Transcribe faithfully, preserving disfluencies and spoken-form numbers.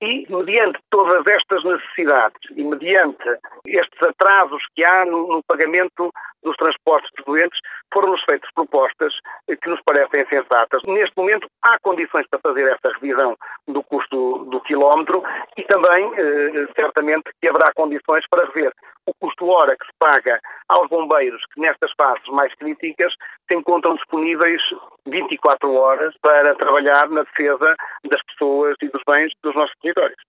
E, mediante todas estas necessidades e mediante estes atrasos que há no, no pagamento dos transportes dos doentes, foram-nos feitas propostas que nos parecem sensatas. Neste momento, há condições para fazer esta revisão do custo do quilómetro e também, eh, certamente, que haverá condições para rever o custo-hora que se paga aos bombeiros que, nestas fases mais críticas, se encontram disponíveis vinte e quatro horas para trabalhar na defesa das pessoas e dos bens dos nossos territórios.